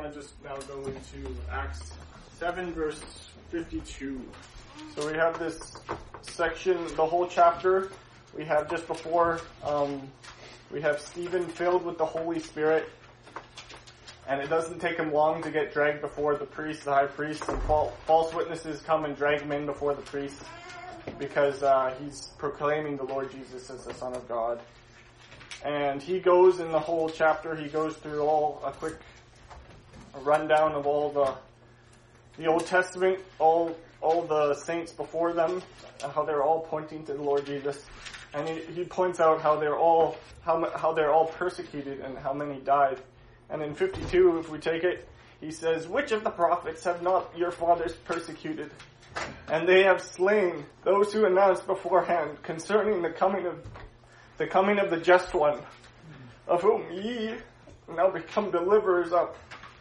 to just now go into Acts 7, verse 52. So we have this section, the whole chapter. We have just before, we have Stephen filled with the Holy Spirit. And it doesn't take him long to get dragged before the priest, the high priest, and false witnesses come and drag him in before the priest because he's proclaiming the Lord Jesus as the Son of God. And he goes in the whole chapter, he goes through a quick rundown of all the Old Testament, all the saints before them, how they're all pointing to the Lord Jesus. And he points out how they're all persecuted and how many died. And in 52, if we take it, he says, "Which of the prophets have not your fathers persecuted? And they have slain those who announced beforehand concerning the coming of the just one, of whom ye now become deliverers of,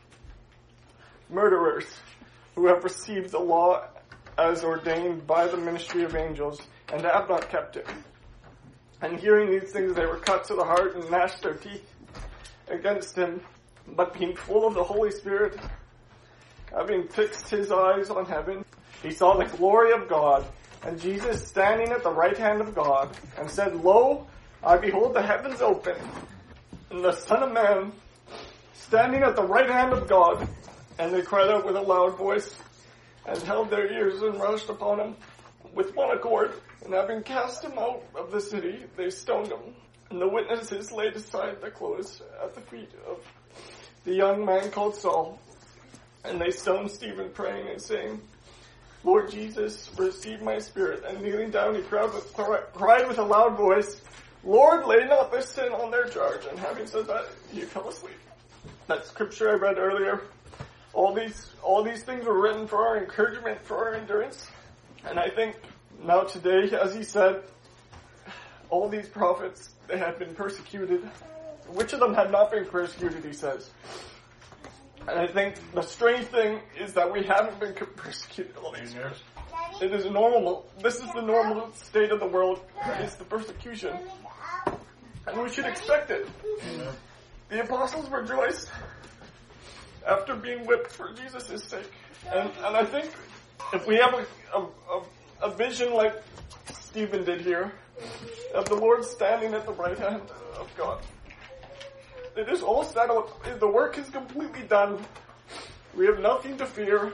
murderers, who have received the law as ordained by the ministry of angels, and have not kept it. And hearing these things, they were cut to the heart and gnashed their teeth against him. But being full of the Holy Spirit, having fixed his eyes on heaven, he saw the glory of God, and Jesus standing at the right hand of God, and said, Lo, I behold the heavens open, and the Son of Man standing at the right hand of God. And they cried out with a loud voice, and held their ears, and rushed upon him with one accord. And having cast him out of the city, they stoned him. And the witnesses laid aside their clothes at the feet of the young man called Saul. And they stoned Stephen, praying and saying, Lord Jesus, receive my spirit. And kneeling down, he cried with a loud voice, Lord, lay not this sin on their charge. And having said that, he fell asleep. That scripture I read earlier, all these things were written for our encouragement, for our endurance. And I think now today, as he said, all these prophets, they had been persecuted. Which of them had not been persecuted, he says. And I think the strange thing is that we haven't been persecuted all these years. It is normal. This is the normal state of the world, is the persecution. And we should expect it. Amen. The apostles rejoiced after being whipped for Jesus' sake. And I think if we have a vision like Stephen did here, of the Lord standing at the right hand of God, it is all settled. The work is completely done. We have nothing to fear.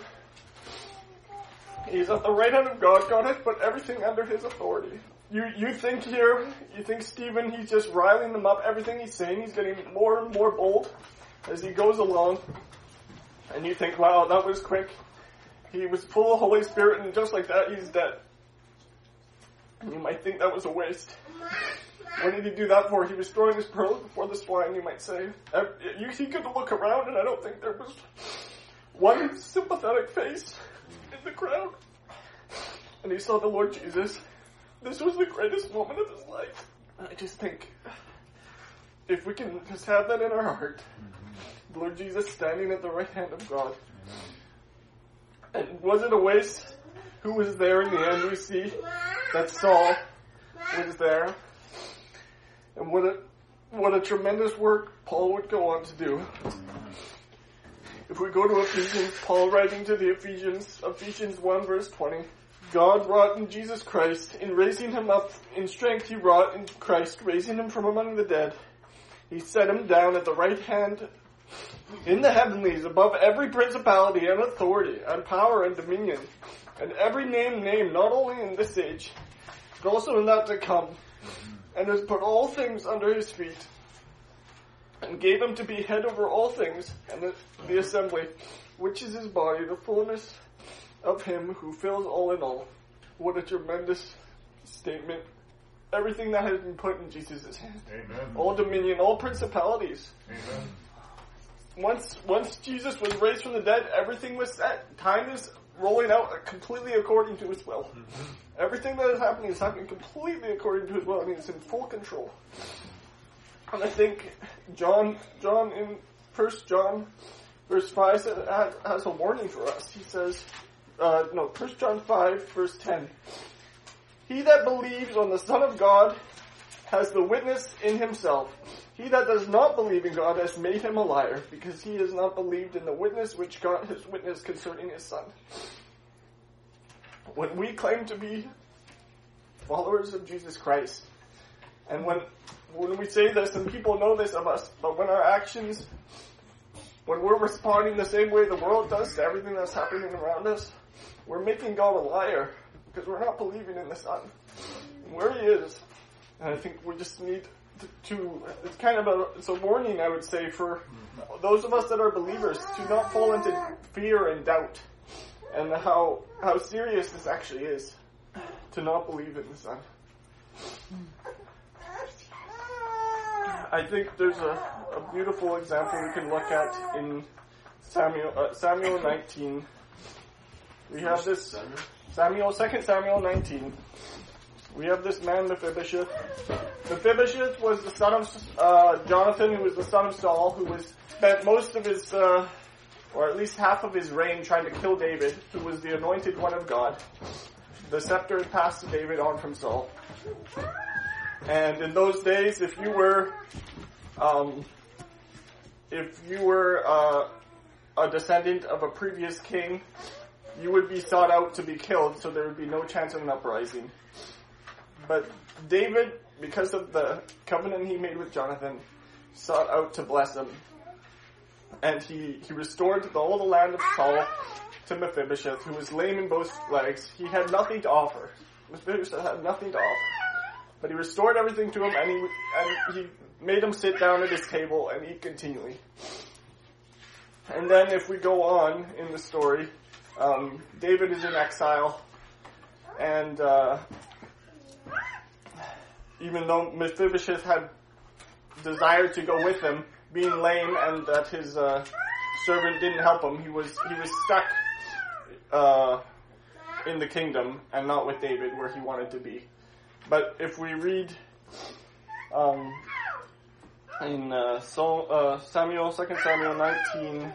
He's at the right hand of God. God has put everything under his authority. You think Stephen, he's just riling them up. Everything he's saying, he's getting more and more bold as he goes along. And you think, wow, that was quick. He was full of Holy Spirit, and just like that, he's dead. And you might think that was a waste. What did he do that for? He was throwing his pearls before the swine, you might say. He could look around, and I don't think there was one sympathetic face in the crowd. And he saw the Lord Jesus. This was the greatest moment of his life. And I just think, if we can just have that in our heart, the Lord Jesus standing at the right hand of God. And was it a waste? Who was there in the end? We see that Saul was there. And what a tremendous work Paul would go on to do. If we go to Ephesians, Paul writing to the Ephesians 1 verse 20, God wrought in Jesus Christ, in raising him up in strength he wrought in Christ, raising him from among the dead. He set him down at the right hand in the heavenlies, above every principality and authority and power and dominion, and every name named, not only in this age, but also in that to come, and has put all things under his feet, and gave him to be head over all things, and the assembly, which is his body, the fullness of him who fills all in all. What a tremendous statement. Everything that has been put in Jesus' hand. Amen. All dominion, all principalities. Amen. Once Jesus was raised from the dead, everything was set. Time is rolling out completely according to his will. Mm-hmm. Everything that is happening completely according to his will, and he's in full control. And I think John in 1 John verse 5 has a warning for us. He says, 1 John 5 verse 10. He that believes on the Son of God has the witness in himself. He that does not believe in God has made him a liar, because he has not believed in the witness which God has witnessed concerning his Son. When we claim to be followers of Jesus Christ, and when we say this, and people know this of us, but when our actions, when we're responding the same way the world does to everything that's happening around us, we're making God a liar, because we're not believing in the Son, and where he is. And I think we just need to it's kind of it's a warning, I would say, for those of us that are believers to not fall into fear and doubt, and how serious this actually is to not believe in the Son. I think there's a beautiful example we can look at in Samuel 19. We have this 2 Samuel 19. We have this man Mephibosheth. Mephibosheth was the son of Jonathan, who was the son of Saul, who spent most of his, or at least half of his reign trying to kill David, who was the anointed one of God. The scepter had passed to David on from Saul. And in those days, if you were a descendant of a previous king, you would be sought out to be killed, so there would be no chance of an uprising. But David, because of the covenant he made with Jonathan, sought out to bless him. And he restored all the land of Saul to Mephibosheth, who was lame in both legs. He had nothing to offer. Mephibosheth had nothing to offer. But he restored everything to him, and he made him sit down at his table and eat continually. And then if we go on in the story, David is in exile, and even though Mephibosheth had desired to go with him, being lame and that his servant didn't help him, he was stuck in the kingdom and not with David where he wanted to be. But if we read in 2 Samuel 19,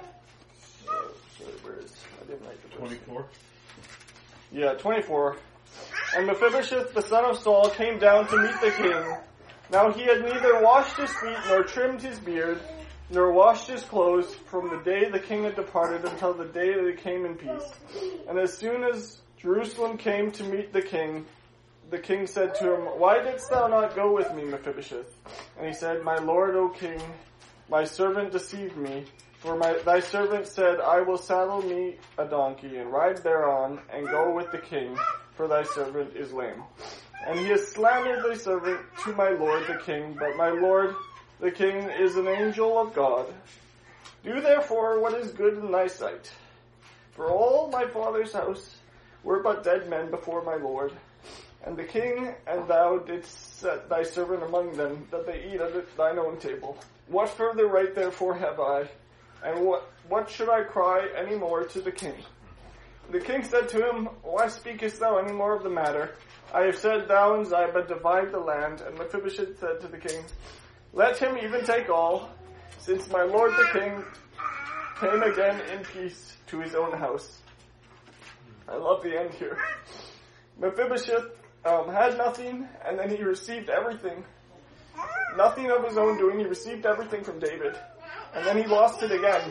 I didn't write the verse. 24? Yeah, 24. And Mephibosheth, the son of Saul, came down to meet the king. Now he had neither washed his feet, nor trimmed his beard, nor washed his clothes from the day the king had departed until the day that he came in peace. And as soon as Jerusalem came to meet the king said to him, Why didst thou not go with me, Mephibosheth? And he said, My lord, O king, my servant deceived me. For thy servant said, I will saddle me a donkey, and ride thereon, and go with the king, for thy servant is lame. And he has slandered thy servant to my lord the king, but my lord the king is an angel of God. Do therefore what is good in thy sight. For all my father's house were but dead men before my lord. And the king and thou didst set thy servant among them, that they eat at thine own table. What further right therefore have I? And what should I cry any more to the king? The king said to him, Why speakest thou any more of the matter? I have said, Thou and Ziba divide the land. And Mephibosheth said to the king, Let him even take all, since my lord the king came again in peace to his own house. I love the end here. Mephibosheth had nothing, and then he received everything. Nothing of his own doing. He received everything from David. And then he lost it again.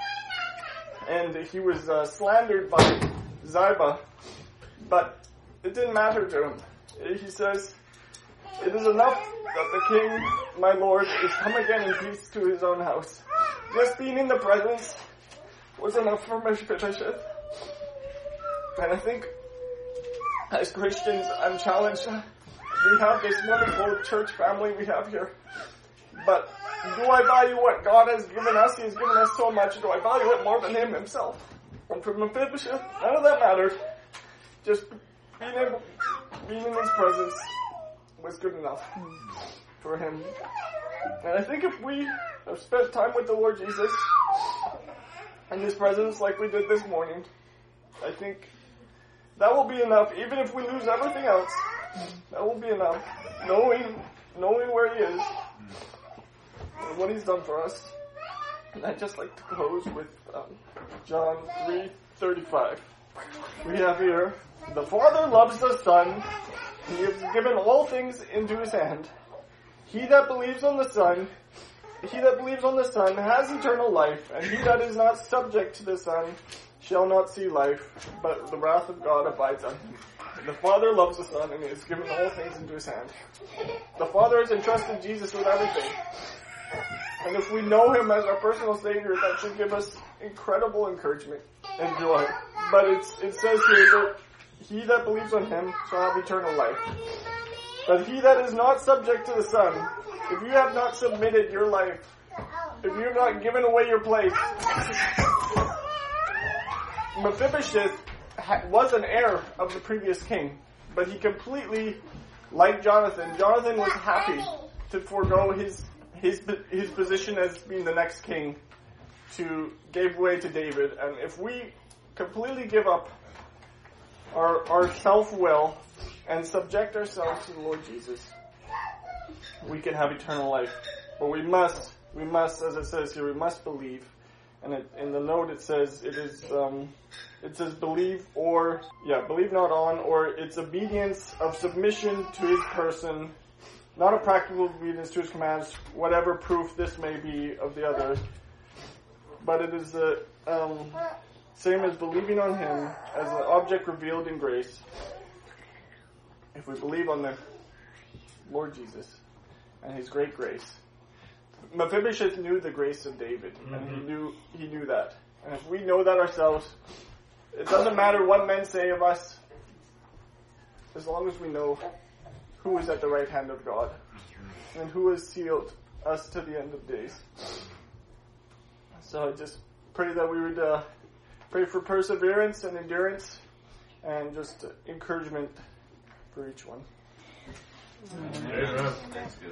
And he was slandered by Ziba. But it didn't matter to him. He says, It is enough that the king, my lord, is come again in peace to his own house. Just being in the presence was enough for Mephibosheth. And I think, as Christians, I'm challenged. We have this wonderful church family we have here. But do I value what God has given us? He has given us so much. Do I value it more than him himself? And for Mephibosheth, none of that mattered. Just being in his presence was good enough for him. And I think if we have spent time with the Lord Jesus in his presence like we did this morning, I think that will be enough. Even if we lose everything else, that will be enough. Knowing where he is and what he's done for us. And I'd just like to close with John 3:35. We have here, The Father loves the Son, and he has given all things into his hand. He that believes on the Son he that believes on the Son has eternal life, and he that is not subject to the Son shall not see life, but the wrath of God abides on him. The Father loves the Son, and he has given all things into his hand. The Father has entrusted Jesus with everything. And if we know him as our personal Savior, that should give us incredible encouragement and joy. But it says here that he that believes on him shall have eternal life. But he that is not subject to the Son, if you have not submitted your life, if you have not given away your place, Mephibosheth was an heir of the previous king, but he completely, like Jonathan was happy to forego his position as being the next king to give way to David. And if we completely give up our self-will and subject ourselves to the Lord Jesus, we can have eternal life. But we must, as it says here, we must believe. And in the note it says believe not on, or it's obedience of submission to his person, not a practical obedience to his commands, whatever proof this may be of the other. But it is the same as believing on him as an object revealed in grace. If we believe on the Lord Jesus and his great grace. Mephibosheth knew the grace of David, and he knew that. And if we know that ourselves, it doesn't matter what men say of us, as long as we know who is at the right hand of God and who has sealed us to the end of days. So I just pray that we would pray for perseverance and endurance and just encouragement for each one. Amen.